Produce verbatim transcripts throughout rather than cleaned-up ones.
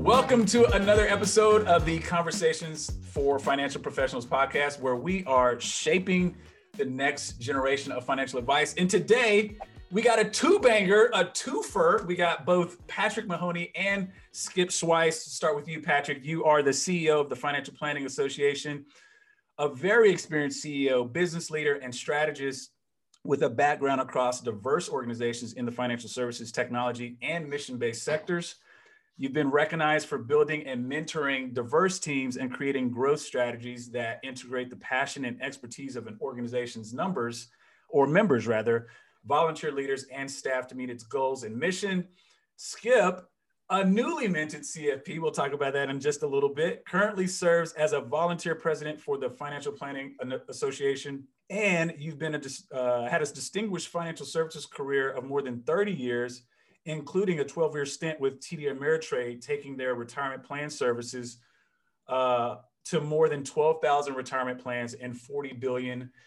Welcome to another episode of the Conversations for Financial Professionals podcast, where we are shaping the next generation of financial advice. And today, we got a two-banger, a twofer. We got both Patrick Mahoney and Skip Schweiss. Start with you, Patrick. You are the C E O of the Financial Planning Association, a very experienced C E O, business leader, and strategist with a background across diverse organizations in the financial services, technology, and mission-based sectors. You've been recognized for building and mentoring diverse teams and creating growth strategies that integrate the passion and expertise of an organization's numbers, or members rather, volunteer leaders and staff to meet its goals and mission. Skip, a newly minted C F P, we'll talk about that in just a little bit, currently serves as a volunteer president for the Financial Planning Association. And you've been a, uh, had a distinguished financial services career of more than thirty years, including a twelve-year stint with T D Ameritrade, taking their retirement plan services uh, to more than twelve thousand retirement plans and forty billion dollars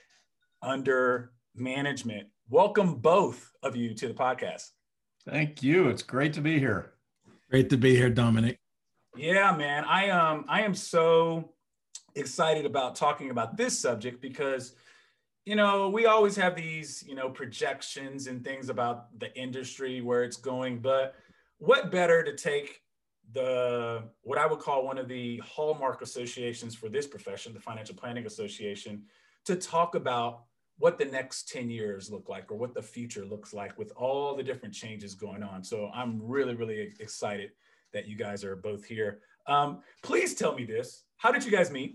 under management. Welcome both of you to the podcast. Thank you. It's great to be here. Great to be here, Dominic. Yeah, man. I um I am so excited about talking about this subject because, you know, we always have these, you know, projections and things about the industry, where it's going, but what better to take the, what I would call one of the hallmark associations for this profession, the Financial Planning Association, to talk about what the next ten years look like, or what the future looks like with all the different changes going on. So I'm really, really excited that you guys are both here. Um, please tell me this. How did you guys meet?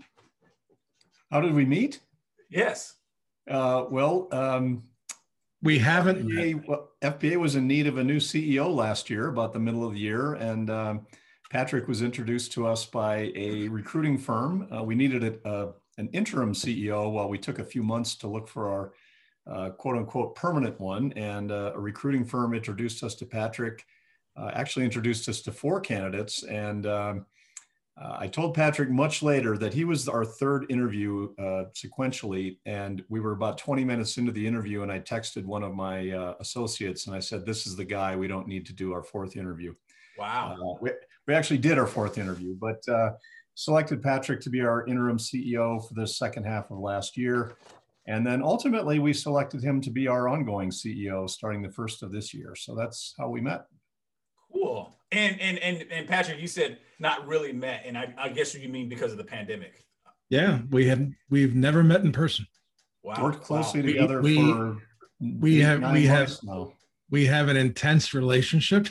How did we meet? Yes. Uh, well, um, we haven't. F P A, well, F P A was in need of a new C E O last year, about the middle of the year. And um, Patrick was introduced to us by a recruiting firm. Uh, we needed a, a, an interim C E O while we took a few months to look for our uh, quote unquote permanent one. And uh, a recruiting firm introduced us to Patrick, uh, actually introduced us to four candidates. And um, Uh, I told Patrick much later that he was our third interview uh, sequentially, and we were about twenty minutes into the interview, and I texted one of my uh, associates, and I said, "This is the guy. We don't need to do our fourth interview." Wow. Uh, we, we actually did our fourth interview, but uh, selected Patrick to be our interim C E O for the second half of last year. And then ultimately, we selected him to be our ongoing C E O starting the first of this year. So that's how we met. Cool. And and and and Patrick, you said not really met, and I, I guess you mean because of the pandemic. Yeah, we have we've never met in person. Wow. Worked closely wow. together we, for we have we have now. we have an intense relationship,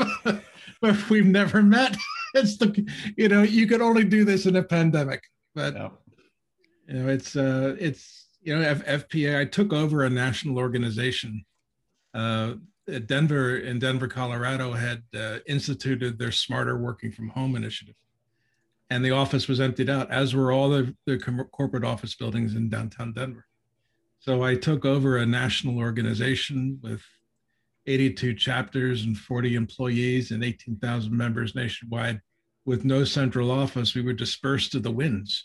but we've never met. It's the you know you could only do this in a pandemic, but yeah. you know it's uh it's you know F- FPA. I took over a national organization. Uh, Denver in Denver, Colorado had uh, instituted their Smarter Working from Home initiative. And the office was emptied out, as were all the, the com- corporate office buildings in downtown Denver. So I took over a national organization with eighty-two chapters and forty employees and eighteen thousand members nationwide with no central office. We were dispersed to the winds.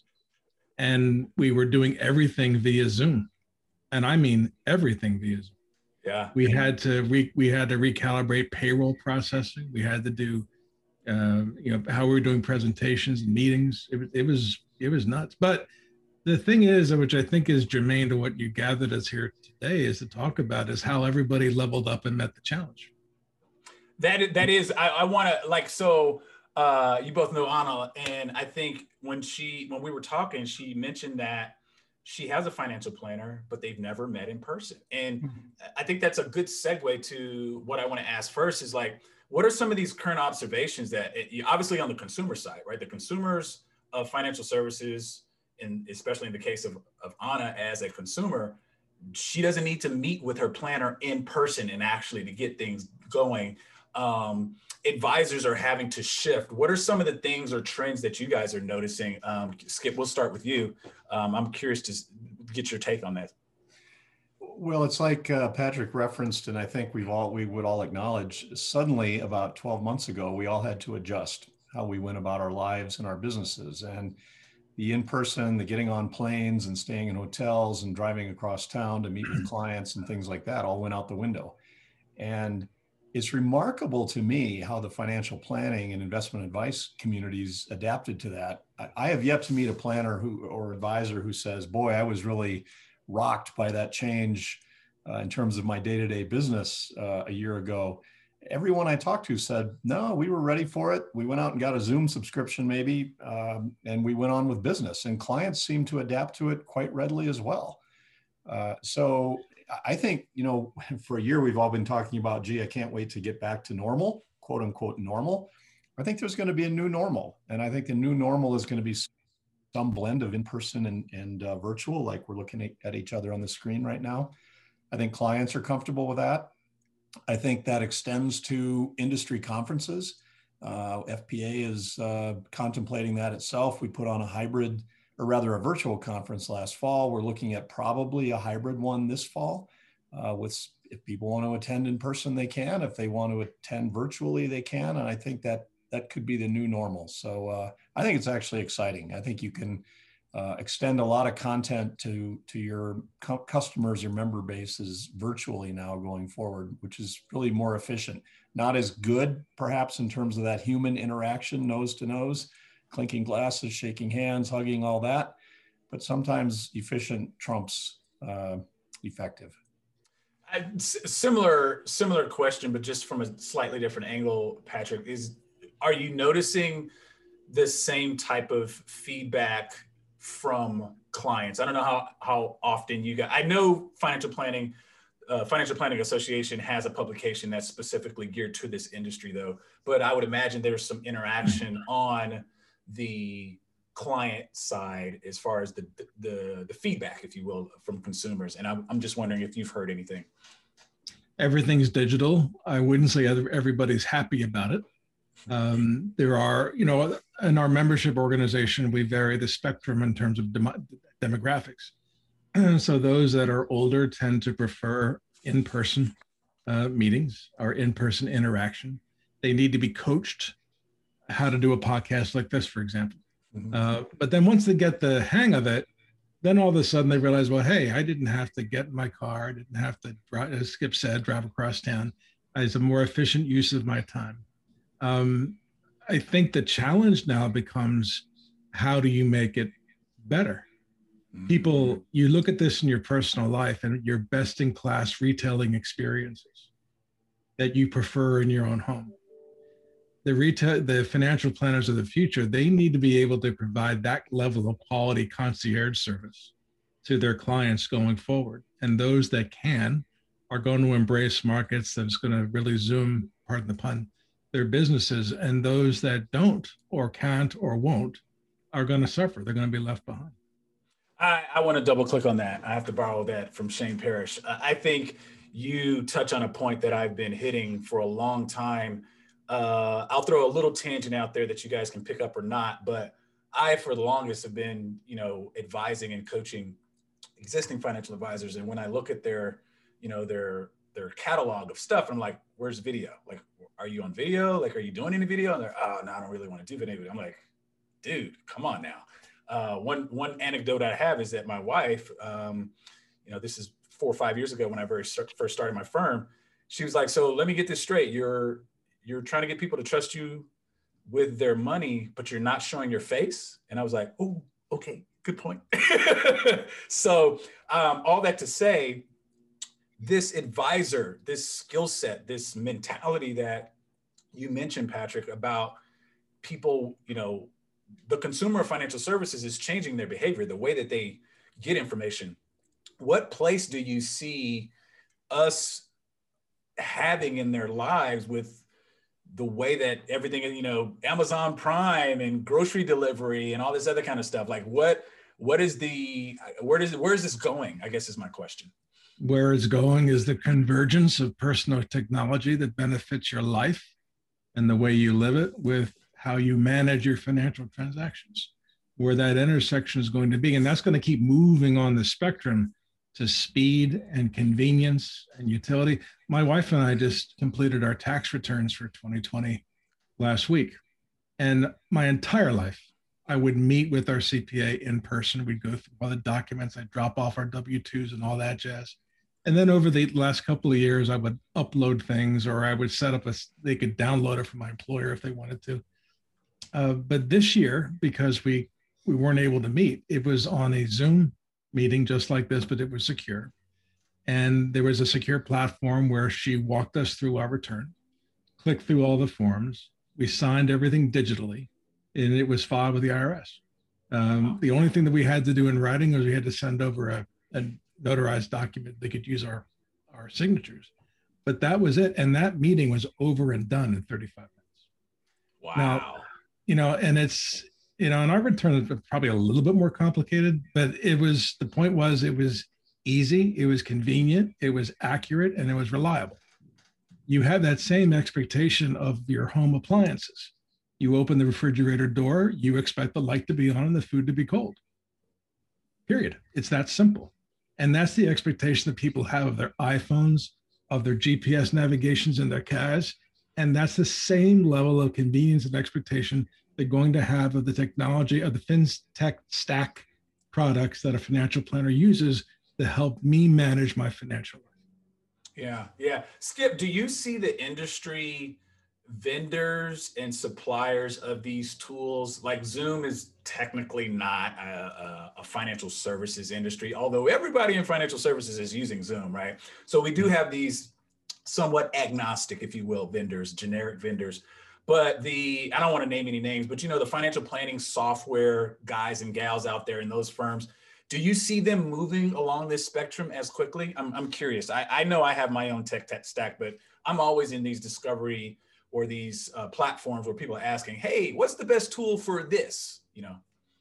And we were doing everything via Zoom. And I mean everything via Zoom. Yeah, we had to re, we had to recalibrate payroll processing. We had to do, uh, you know, how we were doing presentations and meetings. It, it was it was nuts. But the thing is, which I think is germane to what you gathered us here today, is to talk about is how everybody leveled up and met the challenge. That that is, I, I want to like so. Uh, you both know Anna, and I think when she when we were talking, she mentioned that she has a financial planner, but they've never met in person. And mm-hmm. I think that's a good segue to what I want to ask first is like, what are some of these current observations that it, obviously on the consumer side, right? The consumers of financial services, and especially in the case of, of Anna as a consumer, she doesn't need to meet with her planner in person and actually to get things going. Um, advisors are having to shift. What are some of the things or trends that you guys are noticing? Um, Skip, we'll start with you. Um, I'm curious to get your take on that. Well, it's like uh, Patrick referenced, and I think we've all we would all acknowledge. Suddenly, about twelve months ago, we all had to adjust how we went about our lives and our businesses, and the in-person, the getting on planes and staying in hotels and driving across town to meet with clients and things like that all went out the window. And it's remarkable to me how the financial planning and investment advice communities adapted to that. I, I have yet to meet a planner who or advisor who says, boy, I was really rocked by that change uh, in terms of my day-to-day business uh, a year ago. Everyone I talked to said, no, we were ready for it. We went out and got a Zoom subscription maybe, um, and we went on with business. And clients seem to adapt to it quite readily as well. Uh, so I think, you know, for a year, we've all been talking about, gee, I can't wait to get back to normal, quote unquote, normal. I think there's going to be a new normal. And I think the new normal is going to be some blend of in-person and, and uh, virtual, like we're looking at, at each other on the screen right now. I think clients are comfortable with that. I think that extends to industry conferences. Uh, F P A is uh, contemplating that itself. We put on a hybrid, or rather a virtual conference last fall. We're looking at probably a hybrid one this fall. Uh, with if people want to attend in person, they can. If they want to attend virtually, they can. And I think that that could be the new normal. So uh, I think it's actually exciting. I think you can uh, extend a lot of content to, to your cu- customers, your member bases virtually now going forward, which is really more efficient. Not as good, perhaps, in terms of that human interaction, nose to nose, clinking glasses, shaking hands, hugging, all that. But sometimes efficient trumps uh, effective. I, similar, similar question, but just from a slightly different angle, Patrick, is, are you noticing the same type of feedback from clients? I don't know how, how often you got, I know financial planning, uh, Financial Planning Association has a publication that's specifically geared to this industry though, but I would imagine there's some interaction on the client side as far as the, the, the feedback, if you will, from consumers. And I'm, I'm just wondering if you've heard anything. Everything's digital. I wouldn't say everybody's happy about it. Um, there are, you know, in our membership organization, we vary the spectrum in terms of dem- demographics. And so those that are older tend to prefer in-person uh, meetings or in-person interaction. They need to be coached how to do a podcast like this, for example. Mm-hmm. Uh, but then once they get the hang of it, then all of a sudden they realize, well, hey, I didn't have to get in my car. I didn't have to, as Skip said, drive across town. It's a more efficient use of my time. Um, I think the challenge now becomes, how do you make it better? Mm-hmm. People, you look at this in your personal life and your best in class retailing experiences that you prefer in your own home. The retail, the financial planners of the future, they need to be able to provide that level of quality concierge service to their clients going forward. And those that can are going to embrace markets that's going to really zoom, pardon the pun, their businesses. And those that don't or can't or won't are going to suffer. They're going to be left behind. I, I want to double click on that. I have to borrow that from Shane Parrish. I think you touch on a point that I've been hitting for a long time. Uh, I'll throw a little tangent out there that you guys can pick up or not, but I, for the longest, have been, you know, advising and coaching existing financial advisors. And when I look at their, you know, their, their catalog of stuff, I'm like, where's video? Like, are you on video? Like, are you doing any video? And they're, oh, no, I don't really want to do video. I'm like, dude, come on now. Uh, one, one anecdote I have is that my wife, um, you know, this is four or five years ago when I very first started my firm. She was like, so let me get this straight. You're, you're trying to get people to trust you with their money, but you're not showing your face. And I was like, oh, okay, good point. So um, all that to say, this advisor, this skill set, this mentality that you mentioned, Patrick, about people, you know, the consumer of financial services is changing their behavior, the way that they get information. What place do you see us having in their lives with the way that everything, you know, Amazon Prime and grocery delivery and all this other kind of stuff? Like what, what is the, where does, where is this going? I guess is my question. Where it's going is the convergence of personal technology that benefits your life and the way you live it with how you manage your financial transactions, where that intersection is going to be. And that's going to keep moving on the spectrum to speed and convenience and utility. My wife and I just completed our tax returns for twenty twenty last week. And my entire life, I would meet with our C P A in person. We'd go through all the documents. I'd drop off our W two's and all that jazz. And then over the last couple of years, I would upload things, or I would set up a, they could download it from my employer if they wanted to. Uh, but this year, because we, we weren't able to meet, it was on a Zoom meeting just like this, but it was secure. And there was a secure platform where she walked us through our return, clicked through all the forms. We signed everything digitally, and it was filed with the I R S. Um, the only thing that we had to do in writing was we had to send over a, a notarized document. They could use our, our signatures, but that was it. And that meeting was over and done in thirty-five minutes. Wow. Now, you know, and it's, you know, and our return is probably a little bit more complicated, but it was, the point was it was easy, it was convenient, it was accurate, and it was reliable. You have that same expectation of your home appliances. You open the refrigerator door, you expect the light to be on and the food to be cold. Period. It's that simple. And that's the expectation that people have of their iPhones, of their G P S navigations in their cars. And that's the same level of convenience and expectation they're going to have of the technology, of the FinTech stack products that a financial planner uses to help me manage my financial life. Yeah, yeah. Skip, do you see the industry vendors and suppliers of these tools? Like Zoom is technically not a, a, a financial services industry, although everybody in financial services is using Zoom, right? So we do have these somewhat agnostic, if you will, vendors, generic vendors. But the, I don't want to name any names, but you know, the financial planning software guys and gals out there in those firms, do you see them moving along this spectrum as quickly? I'm, I'm curious. I, I know I have my own tech, tech stack, but I'm always in these discovery or these uh, platforms where people are asking, hey, what's the best tool for this? You know?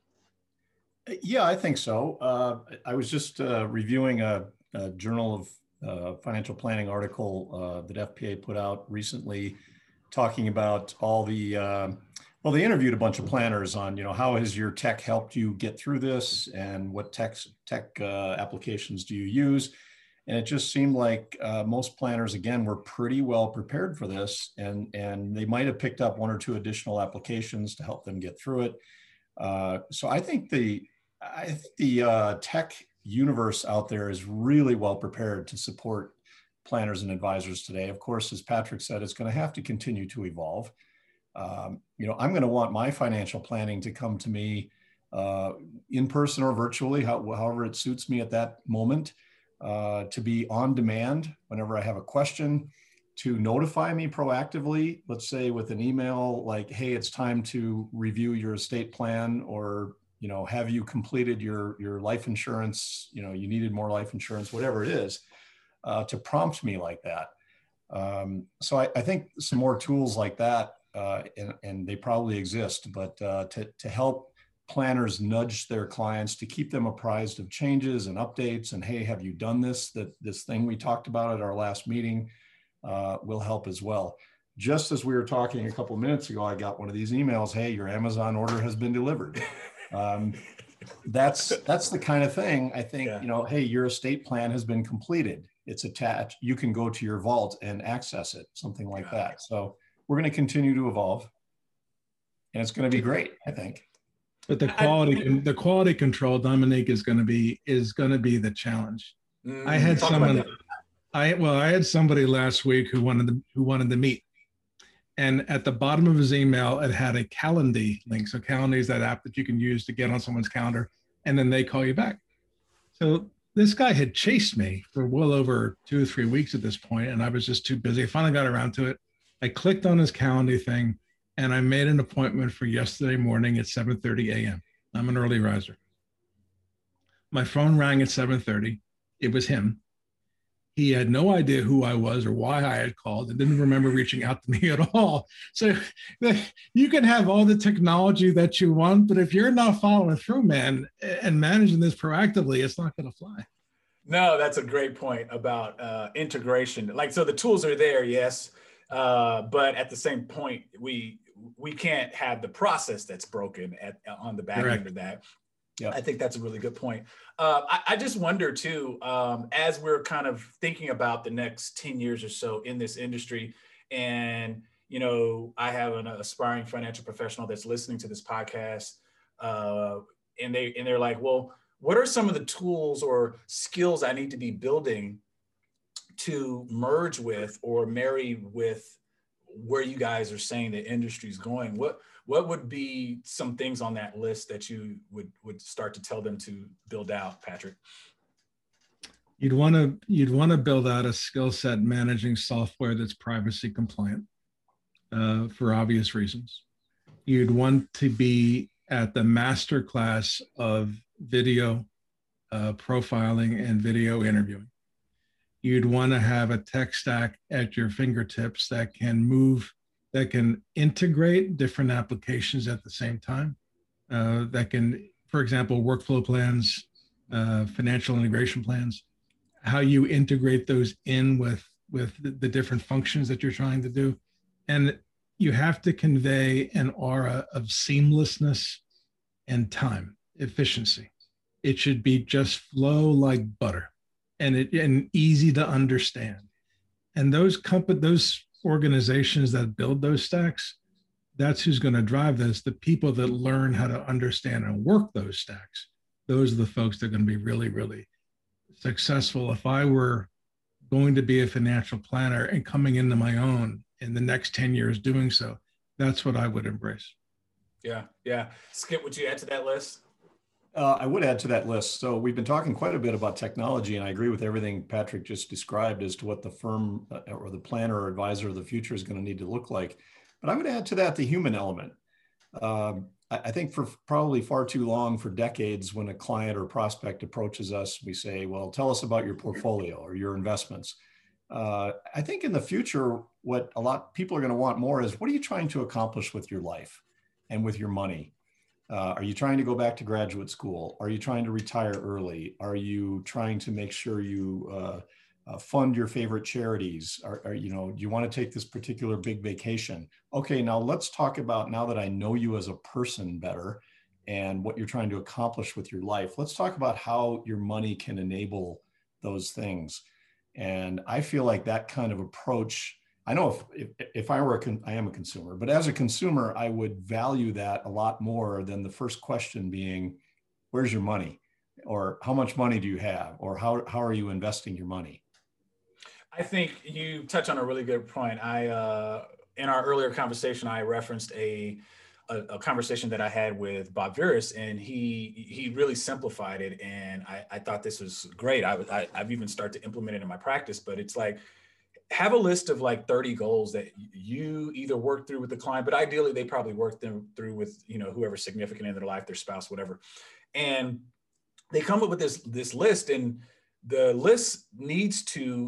Yeah, I think so. Uh, I was just uh, reviewing a, a Journal of uh, Financial Planning article uh, that F P A put out recently, talking about all the, uh, well, they interviewed a bunch of planners on, you know, how has your tech helped you get through this, and what tech, tech uh, applications do you use? And it just seemed like uh, most planners, again, were pretty well prepared for this, and, and they might have picked up one or two additional applications to help them get through it. Uh, so I think the, I think the uh, tech universe out there is really well prepared to support planners and advisors today. Of course, as Patrick said, it's going to have to continue to evolve. Um, you know, I'm going to want my financial planning to come to me uh, in person or virtually, how, however it suits me at that moment, uh, to be on demand whenever I have a question, to notify me proactively, let's say with an email like, hey, it's time to review your estate plan, or, you know, have you completed your, your life insurance, you know, you needed more life insurance, whatever it is, uh, to prompt me like that. Um, so I, I think some more tools like that, uh, and, and they probably exist, but uh, to, to help planners nudge their clients, to keep them apprised of changes and updates, and hey, have you done this, that this thing we talked about at our last meeting, uh, will help as well. Just as we were talking a couple of minutes ago, I got one of these emails, hey, your Amazon order has been delivered. Um, that's, that's the kind of thing I think, yeah. you know, hey, your estate plan has been completed. It's attached. You can go to your vault and access it, something like yeah. that. So we're going to continue to evolve, and it's going to be great, I think. But the quality, I, the quality control, Dominique, is going to be is going to be the challenge. Mm, I had someone, I well, I had somebody last week who wanted to who wanted to meet, and at the bottom of his email, it had a Calendly link. So Calendly is that app that you can use to get on someone's calendar, and then they call you back. So this guy had chased me for well over two or three weeks at this point, and I was just too busy. I finally got around to it. I clicked on his Calendly thing, and I made an appointment for yesterday morning at seven thirty a m I'm an early riser. My phone rang at seven thirty. It was him. He had no idea who I was or why I had called, and didn't remember reaching out to me at all. So you can have all the technology that you want, but if you're not following through, man, and managing this proactively, it's not going to fly. No, that's a great point about uh, integration. Like, so the tools are there, yes, uh, but at the same point, we we can't have the process that's broken at on the back Correct. End of that. Yeah, I think that's a really good point. Uh, I, I just wonder too, um, as we're kind of thinking about the next ten years or so in this industry, and you know, I have an aspiring financial professional that's listening to this podcast, uh, and they and they're like, well, what are some of the tools or skills I need to be building to merge with or marry with where you guys are saying the industry's going, what what would be some things on that list that you would would start to tell them to build out, Patrick? You'd want to you'd want to build out a skill set managing software that's privacy compliant, uh, for obvious reasons. You'd want to be at the master class of video uh, profiling and video interviewing. You'd want to have a tech stack at your fingertips that can move, that can integrate different applications at the same time, uh, that can, for example, workflow plans, uh, financial integration plans, how you integrate those in with, with the, the different functions that you're trying to do. And you have to convey an aura of seamlessness and time, efficiency. It should be just flow like butter. And it and easy to understand. And those company, those organizations that build those stacks, that's who's going to drive this. The people that learn how to understand and work those stacks, those are the folks that are going to be really, really successful. If I were going to be a financial planner and coming into my own in the next ten years doing so, that's what I would embrace. Yeah, yeah. Skip, would you add to that list? Uh, I would add to that list. So we've been talking quite a bit about technology, and I agree with everything Patrick just described as to what the firm uh, or the planner or advisor of the future is going to need to look like. But I would add to that the human element. Um, I, I think for probably far too long, for decades, when a client or prospect approaches us, we say, well, tell us about your portfolio or your investments. Uh, I think in the future, what a lot of people are going to want more is, what are you trying to accomplish with your life and with your money? Uh, are you trying to go back to graduate school? Are you trying to retire early? Are you trying to make sure you uh, uh, fund your favorite charities? Are, are, you know, do you want to take this particular big vacation? Okay, now let's talk about, now that I know you as a person better and what you're trying to accomplish with your life, let's talk about how your money can enable those things. And I feel like that kind of approach, I know if, if, if I were a, con, I am a consumer, but as a consumer, I would value that a lot more than the first question being, where's your money? Or how much money do you have? Or how, how are you investing your money? I think you touch on a really good point. I, uh, in our earlier conversation, I referenced a, a, a conversation that I had with Bob Viris, and he, he really simplified it. And I, I thought this was great. I, I, I've even started to implement it in my practice, but it's like, have a list of like thirty goals that you either work through with the client, but ideally they probably work them through with, you know, whoever's significant in their life, their spouse, whatever. And they come up with this, this list, and the list needs to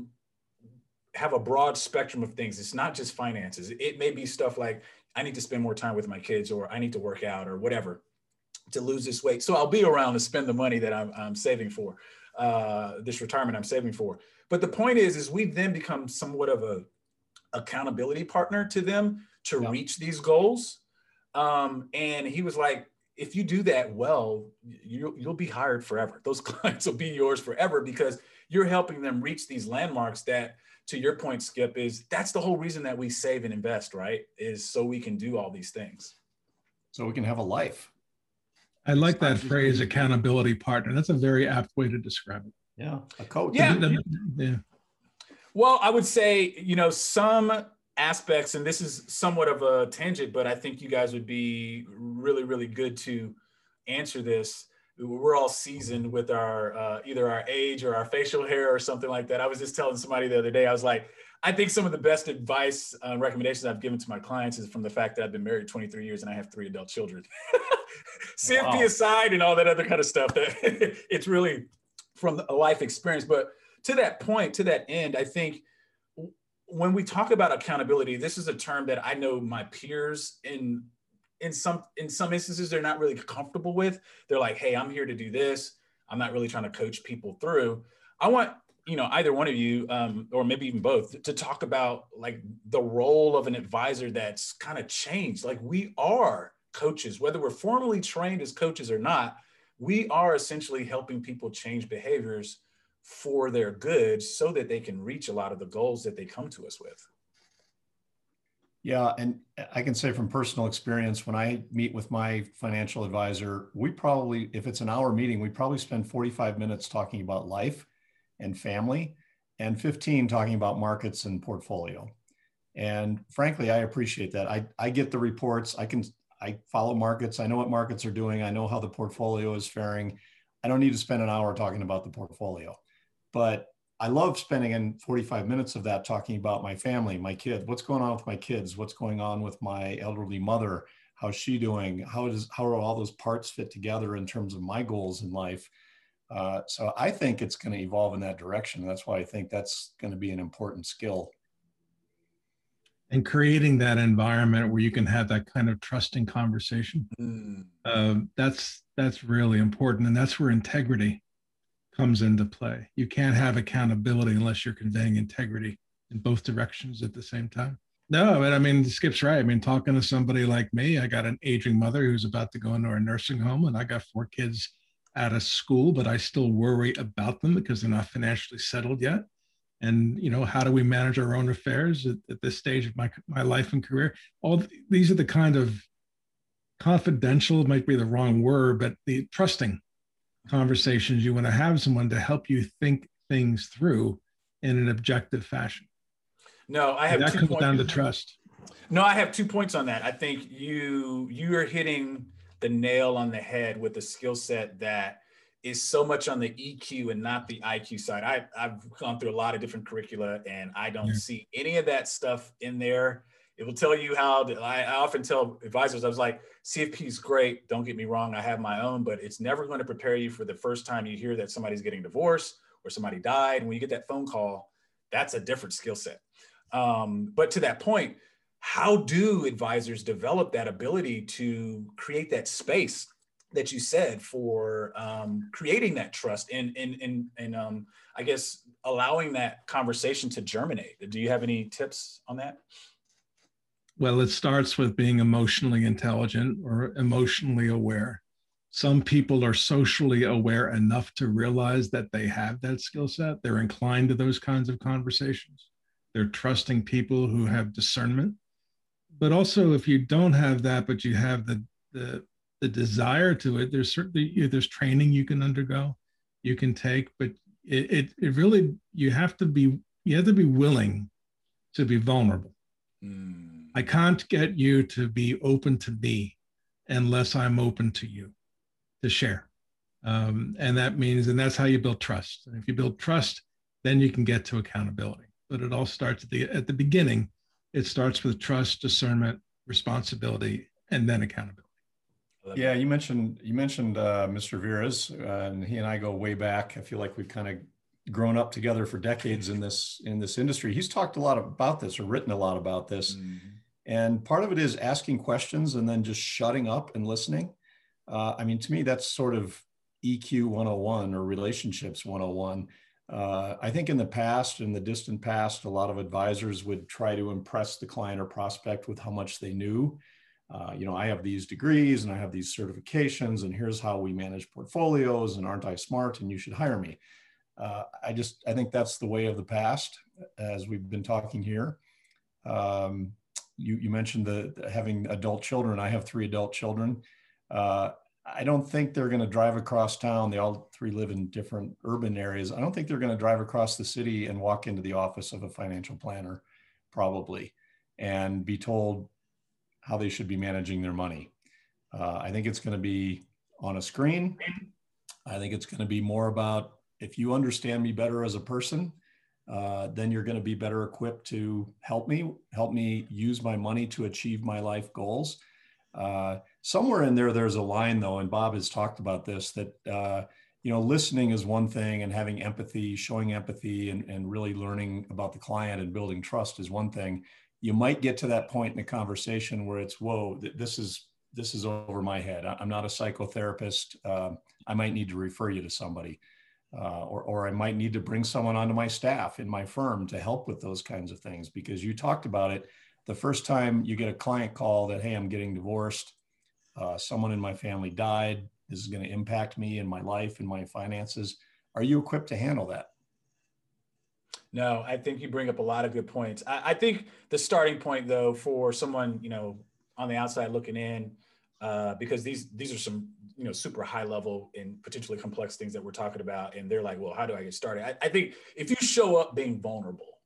have a broad spectrum of things. It's not just finances. It may be stuff like, I need to spend more time with my kids, or I need to work out, or whatever to lose this weight. So I'll be around to spend the money that I'm, I'm saving for, uh, this retirement I'm saving for. But the point is, is we then become somewhat of a accountability partner to them to yep. reach these goals. Um, and he was like, if you do that well, you, you'll be hired forever. Those clients will be yours forever, because you're helping them reach these landmarks that, to your point, Skip, is that's the whole reason that we save and invest, right? Is so we can do all these things. So we can have a life. I like that phrase, accountability partner. That's a very apt way to describe it. Yeah, a coach. Yeah. yeah. Well, I would say, you know, some aspects, and this is somewhat of a tangent, but I think you guys would be really, really good to answer this. We're all seasoned with our, uh, either our age or our facial hair or something like that. I was just telling somebody the other day, I was like, I think some of the best advice, uh, recommendations I've given to my clients is from the fact that I've been married twenty-three years and I have three adult children. Sympathy wow. aside and all that other kind of stuff, that it's really from a life experience. But to that point, to that end, I think when we talk about accountability, this is a term that I know my peers in in some in some instances they're not really comfortable with. They're like, hey, I'm here to do this. I'm not really trying to coach people through. I want, you know, either one of you, um, or maybe even both, to talk about like the role of an advisor that's kind of changed. Like, we are coaches, whether we're formally trained as coaches or not. We are essentially helping people change behaviors for their good so that they can reach a lot of the goals that they come to us with. Yeah, and I can say from personal experience, when I meet with my financial advisor, we probably, if it's an hour meeting, we probably spend forty-five minutes talking about life and family. and fifteen talking about markets and portfolio. And frankly, I appreciate that. I, I get the reports. I can, I follow markets. I know what markets are doing. I know how the portfolio is faring. I don't need to spend an hour talking about the portfolio, but I love spending in forty-five minutes of that talking about my family, my kids, what's going on with my kids, what's going on with my elderly mother, how's she doing, how does how are all those parts fit together in terms of my goals in life. Uh, so I think it's going to evolve in that direction. That's why I think that's going to be an important skill. And creating that environment where you can have that kind of trusting conversation, mm. um, that's that's really important, and that's where integrity comes into play. You can't have accountability unless you're conveying integrity in both directions at the same time. No, but I mean, Skip's right. I mean, talking to somebody like me, I got an aging mother who's about to go into a nursing home, and I got four kids out of school, but I still worry about them because they're not financially settled yet. And, you know, how do we manage our own affairs at, at this stage of my, my life and career? All th- these are the kind of confidential, might be the wrong word, but the trusting conversations you want to have someone to help you think things through in an objective fashion. No, I have that two comes points. down to trust. No, I have two points on that. I think you you are hitting the nail on the head with a skill set that is so much on the E Q and not the I Q side. I, I've gone through a lot of different curricula, and I don't yeah. see any of that stuff in there. It will tell you how to, I, I often tell advisors, I was like, C F P is great. Don't get me wrong. I have my own, but it's never going to prepare you for the first time you hear that somebody's getting divorced or somebody died. And when you get that phone call, that's a different skill set. Um, but to that point, how do advisors develop that ability to create that space that you said for um, creating that trust and, and, and, and um, I guess, allowing that conversation to germinate? Do you have any tips on that? Well, it starts with being emotionally intelligent or emotionally aware. Some people are socially aware enough to realize that they have that skill set. They're inclined to those kinds of conversations. They're trusting people who have discernment. But also, if you don't have that, but you have the the, the desire to it, there's certainly there's training you can undergo, you can take, but it, it it really you have to be you have to be willing to be vulnerable. Mm. I can't get you to be open to me unless I'm open to you to share. Um, and that means, and that's how you build trust. And if you build trust, then you can get to accountability. But it all starts at the, at the beginning. It starts with trust, discernment, responsibility, and then accountability. Yeah, you mentioned, you mentioned uh, Mister Viras, uh, and he and I go way back. I feel like we've kind of grown up together for decades in this, in this industry. He's talked a lot about this or written a lot about this. Mm-hmm. And part of it is asking questions and then just shutting up and listening. Uh, I mean, to me, that's sort of E Q one oh one or relationships one oh one. Uh, I think in the past, in the distant past, a lot of advisors would try to impress the client or prospect with how much they knew. Uh, you know, I have these degrees and I have these certifications, and here's how we manage portfolios, and aren't I smart, and you should hire me. Uh, I just, I think that's the way of the past, as we've been talking here. Um, You, you mentioned the, the having adult children. I have three adult children. Uh, I don't think they're going to drive across town. They all three live in different urban areas. I don't think they're going to drive across the city and walk into the office of a financial planner, probably, and be told how they should be managing their money. Uh, I think it's going to be on a screen. I think it's going to be more about, if you understand me better as a person, Uh, then you're going to be better equipped to help me, help me use my money to achieve my life goals. Uh, somewhere in there, there's a line though, and Bob has talked about this, that, uh, you know, listening is one thing, and having empathy, showing empathy, and, and really learning about the client and building trust is one thing. You might get to that point in a conversation where it's, whoa, this is, this is over my head. I'm not a psychotherapist. Uh, I might need to refer you to somebody. Uh, or, or I might need to bring someone onto my staff in my firm to help with those kinds of things, because you talked about it. The first time you get a client call that, hey, I'm getting divorced, uh, someone in my family died, this is going to impact me in my life and my finances. Are you equipped to handle that? No, I think you bring up a lot of good points. I, I think the starting point, though, for someone, you know, on the outside looking in, uh, because these these are some, you know, super high level and potentially complex things that we're talking about. And they're like, well, how do I get started? I, I think if you show up being vulnerable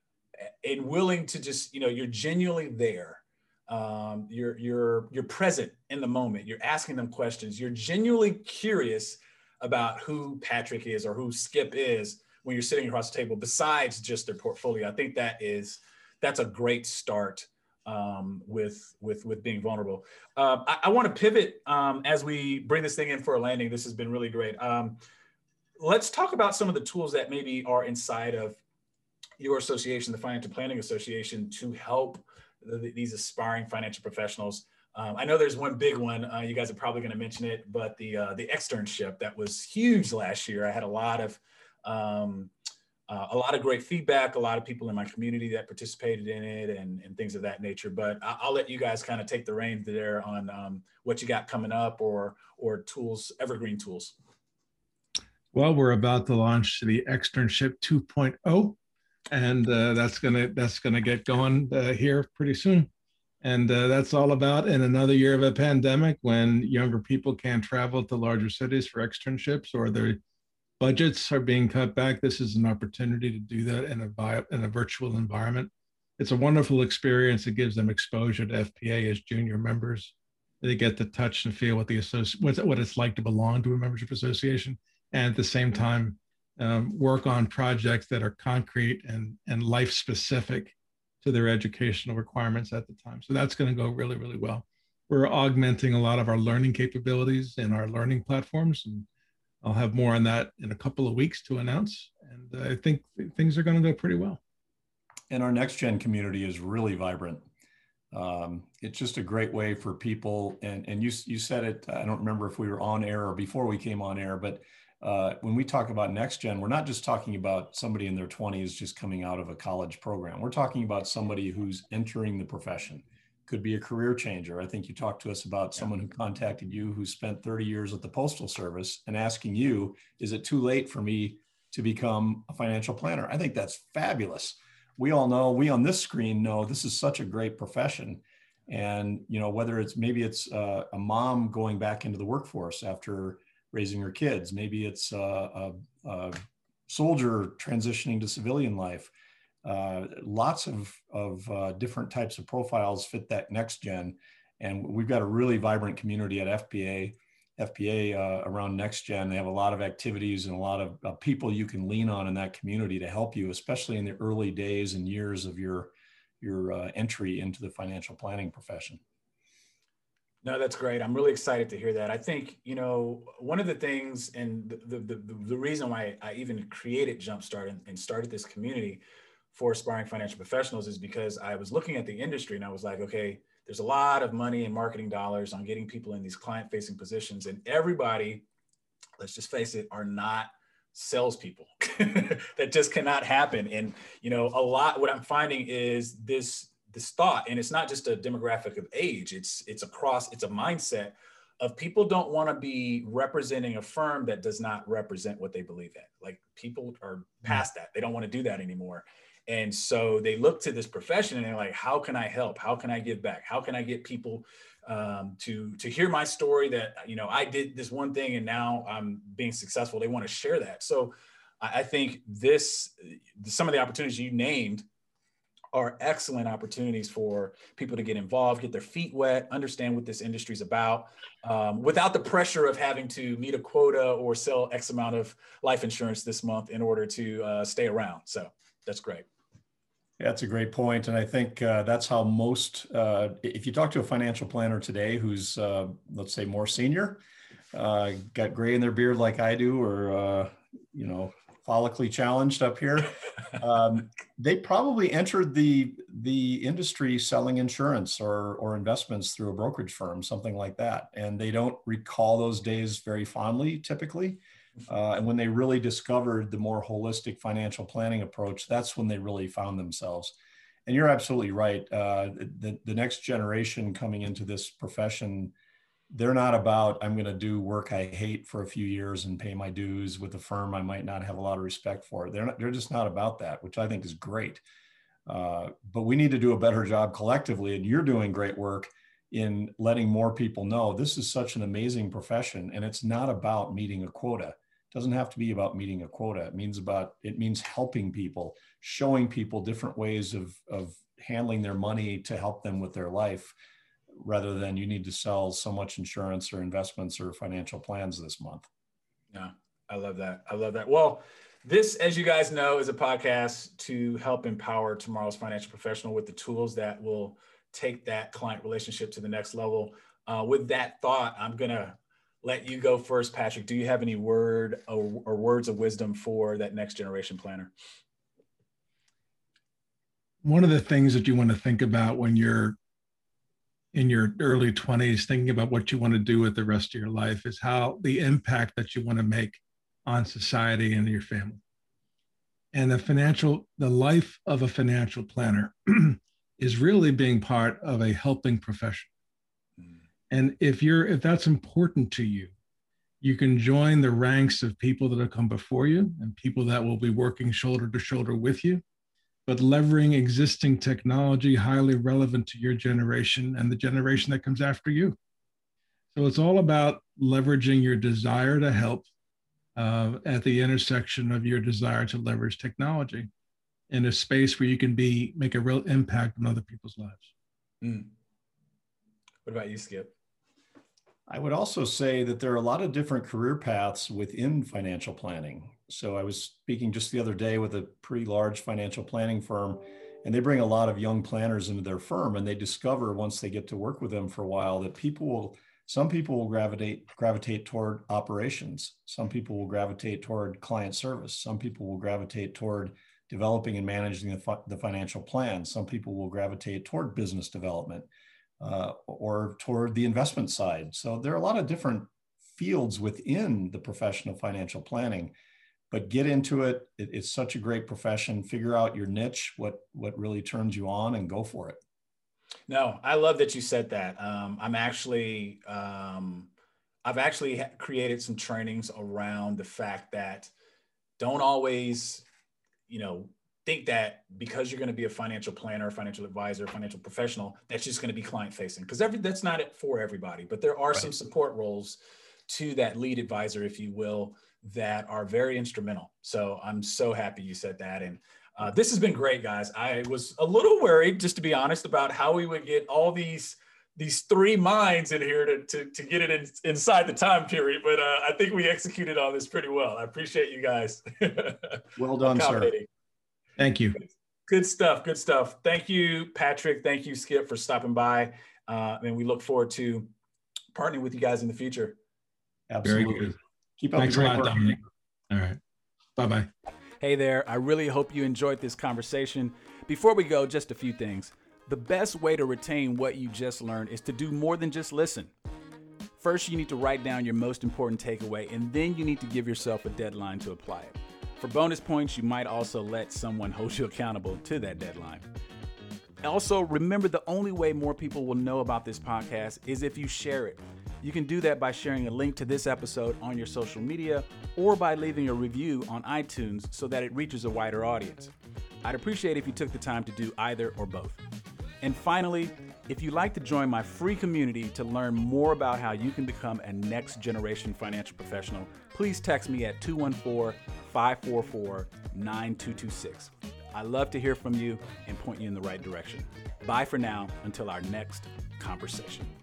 and willing to just, you know, you're genuinely there, um, you're, you're, you're present in the moment, you're asking them questions, you're genuinely curious about who Patrick is or who Skip is when you're sitting across the table, besides just their portfolio. I think that is, that's a great start um, with, with, with being vulnerable. Uh, I, I want to pivot um, as we bring this thing in for a landing. This has been really great. Um, let's talk about some of the tools that maybe are inside of your association, the Financial Planning Association, to help the, these aspiring financial professionals. Um, I know there's one big one. Uh, you guys are probably going to mention it, but the uh, the externship that was huge last year. I had a lot of um, uh, a lot of great feedback. A lot of people in my community that participated in it, and, and things of that nature. But I, I'll let you guys kind of take the reins there on um, what you got coming up, or or tools, evergreen tools. Well, we're about to launch the externship two point oh. And uh, that's gonna that's gonna get going uh, here pretty soon, and uh, that's all about in another year of a pandemic when younger people can't travel to larger cities for externships or their budgets are being cut back. This is an opportunity to do that in a in a virtual environment. It's a wonderful experience. It gives them exposure to F P A as junior members. They get to touch and feel what the associ- what it's like to belong to a membership association, and at the same time, Um, work on projects that are concrete and, and life specific to their educational requirements at the time. So that's going to go really, really well. We're augmenting a lot of our learning capabilities in our learning platforms, and I'll have more on that in a couple of weeks to announce. And uh, I think things are going to go pretty well. And our next gen community is really vibrant. Um, it's just a great way for people. And, and you, you said it, I don't remember if we were on air or before we came on air, but Uh, when we talk about next gen, we're not just talking about somebody in their twenties just coming out of a college program. We're talking about somebody who's entering the profession. Could be a career changer. I think you talked to us about yeah. someone who contacted you who spent thirty years at the Postal Service and asking you, is it too late for me to become a financial planner? I think that's fabulous. We all know, we on this screen know this is such a great profession. And, you know, whether it's maybe it's uh, a mom going back into the workforce after raising her kids. Maybe it's uh, a, a soldier transitioning to civilian life. Uh, lots of, of uh, different types of profiles fit that next gen. And we've got a really vibrant community at F P A. F P A uh, around next gen, they have a lot of activities and a lot of uh, people you can lean on in that community to help you, especially in the early days and years of your, your uh, entry into the financial planning profession. No, that's great. I'm really excited to hear that. I think, you know, one of the things and the the, the, the reason why I even created Jumpstart and, and started this community for aspiring financial professionals is because I was looking at the industry and I was like, okay, there's a lot of money and marketing dollars on getting people in these client-facing positions, and everybody, let's just face it, are not salespeople. That just cannot happen. And, you know, a lot, what I'm finding is this this thought, and it's not just a demographic of age, it's it's across, it's a mindset of people don't want to be representing a firm that does not represent what they believe in. Like, people are past that. They don't want to do that anymore. And so they look to this profession and they're like, how can I help? How can I give back? How can I get people um, to, to hear my story that, you know, I did this one thing and now I'm being successful. They want to share that. So I, I think this, some of the opportunities you named are excellent opportunities for people to get involved, get their feet wet, understand what this industry is about, um, without the pressure of having to meet a quota or sell X amount of life insurance this month in order to uh, stay around. So that's great. Yeah, that's a great point. And I think uh, that's how most, uh, if you talk to a financial planner today who's, uh, let's say, more senior, uh, got gray in their beard like I do, or, uh, you know, follically challenged up here, um, they probably entered the the industry selling insurance or or investments through a brokerage firm, something like that, and they don't recall those days very fondly, typically. Uh, and when they really discovered the more holistic financial planning approach, that's when they really found themselves. And you're absolutely right. Uh, the the next generation coming into this profession, they're not about, I'm going to do work I hate for a few years and pay my dues with a firm I might not have a lot of respect for. They're not, they're just not about that, which I think is great. Uh, but we need to do a better job collectively, and you're doing great work in letting more people know this is such an amazing profession, and it's not about meeting a quota. It doesn't have to be about meeting a quota. It means about, it means helping people, showing people different ways of, of handling their money to help them with their life, rather than you need to sell so much insurance or investments or financial plans this month. Yeah, I love that. I love that. Well, this, as you guys know, is a podcast to help empower tomorrow's financial professional with the tools that will take that client relationship to the next level. Uh, with that thought, I'm going to let you go first, Patrick. Do you have any word or, or words of wisdom for that next generation planner? One of the things that you want to think about when you're in your early twenties, thinking about what you want to do with the rest of your life, is how the impact that you want to make on society and your family. And the financial, the life of a financial planner is really being part of a helping profession. And if you're, if that's important to you, you can join the ranks of people that have come before you and people that will be working shoulder to shoulder with you, but leveraging existing technology highly relevant to your generation and the generation that comes after you. So it's all about leveraging your desire to help uh, at the intersection of your desire to leverage technology in a space where you can be, make a real impact on other people's lives. Mm. What about you, Skip? I would also say that there are a lot of different career paths within financial planning. So I was speaking just the other day with a pretty large financial planning firm, and they bring a lot of young planners into their firm, and they discover once they get to work with them for a while that people will, some people will gravitate, gravitate toward operations. Some people will gravitate toward client service. Some people will gravitate toward developing and managing the, the financial plan. Some people will gravitate toward business development uh, or toward the investment side. So there are a lot of different fields within the profession of financial planning, but get into it. it. It's such a great profession. Figure out your niche, what, what really turns you on, and go for it. No, I love that you said that. Um, I'm actually, um, I've actually created some trainings around the fact that don't always, you know, think that because you're going to be a financial planner, financial advisor, financial professional, that's just going to be client facing, because every that's not it for everybody. But there are right. some support roles to that lead advisor, if you will, that are very instrumental. So I'm so happy you said that. And uh, this has been great, guys. I was a little worried, just to be honest, about how we would get all these these three minds in here to, to, to get it in, inside the time period. But uh, I think we executed on this pretty well. I appreciate you guys. Well done, sir. Thank you. Good stuff. Good stuff. Thank you, Patrick. Thank you, Skip, for stopping by. Uh, and we look forward to partnering with you guys in the future. Absolutely. Very good. Keep up Thanks the a great lot, work. Dominic. All right. Bye-bye. Hey there. I really hope you enjoyed this conversation. Before we go, just a few things. The best way to retain what you just learned is to do more than just listen. First, you need to write down your most important takeaway, and then you need to give yourself a deadline to apply it. For bonus points, you might also let someone hold you accountable to that deadline. Also, remember, the only way more people will know about this podcast is if you share it. You can do that by sharing a link to this episode on your social media or by leaving a review on iTunes so that it reaches a wider audience. I'd appreciate if you took the time to do either or both. And finally, if you'd like to join my free community to learn more about how you can become a next generation financial professional, please text me at two one four, five four four, nine two two six. I love to hear from you and point you in the right direction. Bye for now until our next conversation.